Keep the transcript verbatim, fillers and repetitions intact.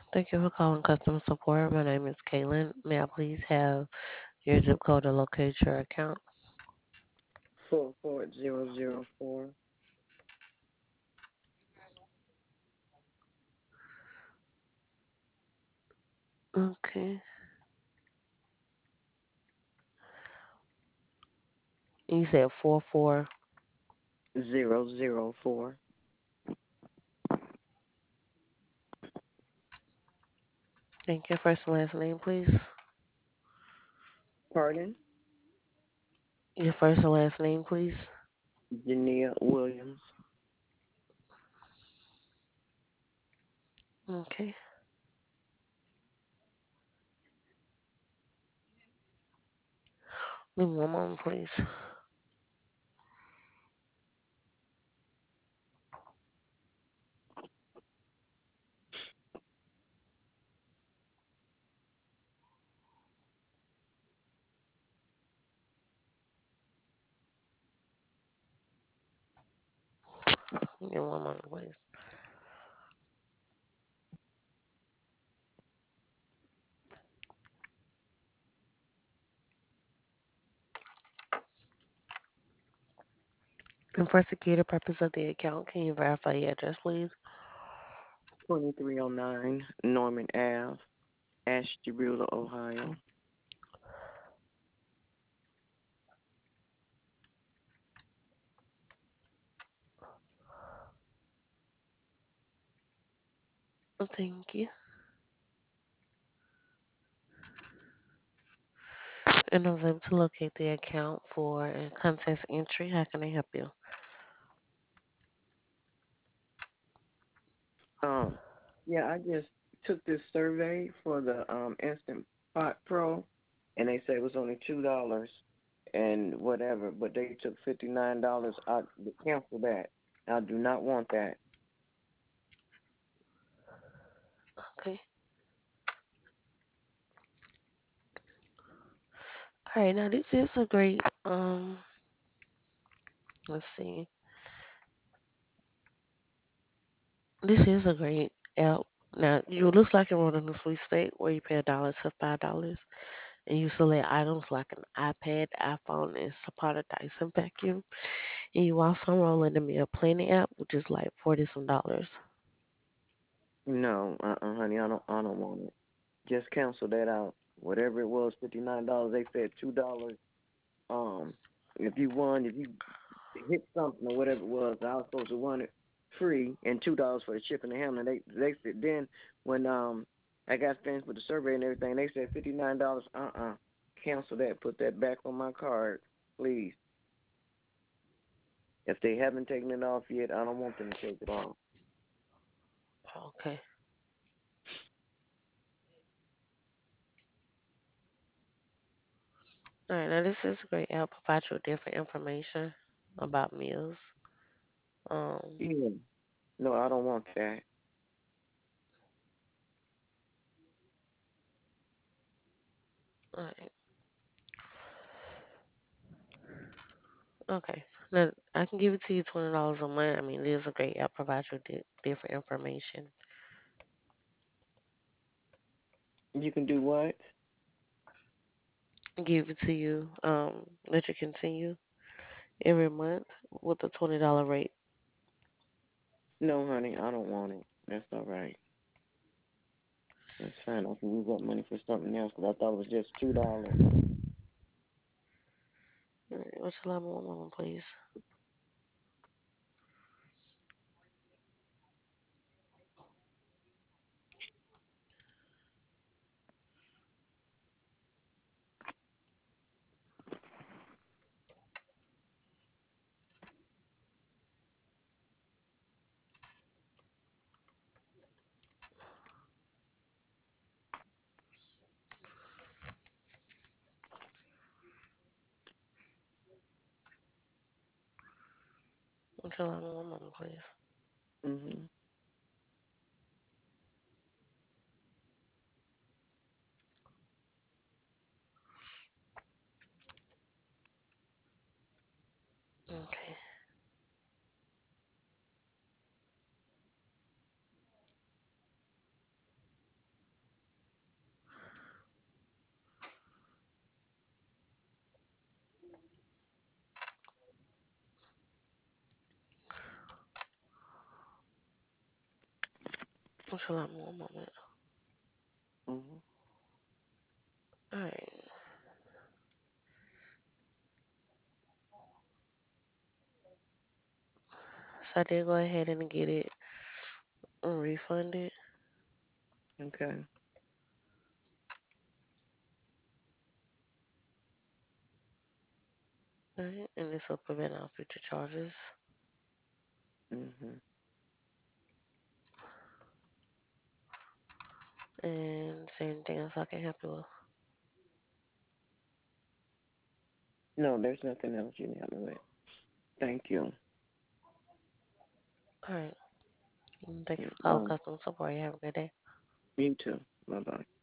Thank you for calling customer support. My name is Caitlin. May I please have your zip code to locate your account? Four four zero zero four. Okay. You said four four. Zero zero four. Thank you. First and last name, please. Pardon? Your first and last name, please. Jania Williams. Okay. Give me one moment, please. Give me one moment, please. And for security purpose of the account, can you verify your address, please? twenty-three oh nine Norman Ave, Ashtabula, Ohio. Thank you. And I was able to locate the account for a contest entry. How can I help you? Um, yeah, I just took this survey for the um Instant Pot Pro, and they said it was only two dollars and whatever, but they took fifty nine dollars. I cancel that. I do not want that. Okay. All right. Now this is a great. Um. Let's see. This is a great app. Now, you looks like you're running a sweepstake where you pay a dollar to five dollars, and you select items like an iPad, iPhone, and support a Dyson vacuum. And you also enroll in the Meal Planning app, which is like forty some dollars. No, uh, uh honey, I don't, I don't want it. Just cancel that out. Whatever it was, fifty nine dollars. They said two dollars. Um, if you won, if you hit something or whatever it was, I was supposed to want it free and two dollars for the shipping and handling. They they said then when um I got finished with the survey and everything, they said fifty nine dollars. Uh uh, cancel that. Put that back on my card, please. If they haven't taken it off yet, I don't want them to take it off. Okay. All right. Now this is a great app. Provides you with different information about meals. Um. Yeah. No, I don't want that. All right. Okay. Now I can give it to you twenty dollars a month. I mean, it is a great app. Provides you with di- different information. You can do what? Give it to you. Um. Let you continue every month with a twenty dollar rate. No, honey, I don't want it. That's all right. That's fine. I can use that money for something else because I thought it was just two dollars. All right. What's your level one moment, please? What's your level one moment, please? Mhm. Okay. Which will I'm one moment. Mhm. Alright. So I did go ahead and get it refunded. Okay. Alright. And this will prevent all future charges. Mhm. And is there anything else I can help you with? No, there's nothing else you can help me with. Thank you. Alright. Thank you Mm, for calling Um, customer support. You have a good day. you too. Bye bye.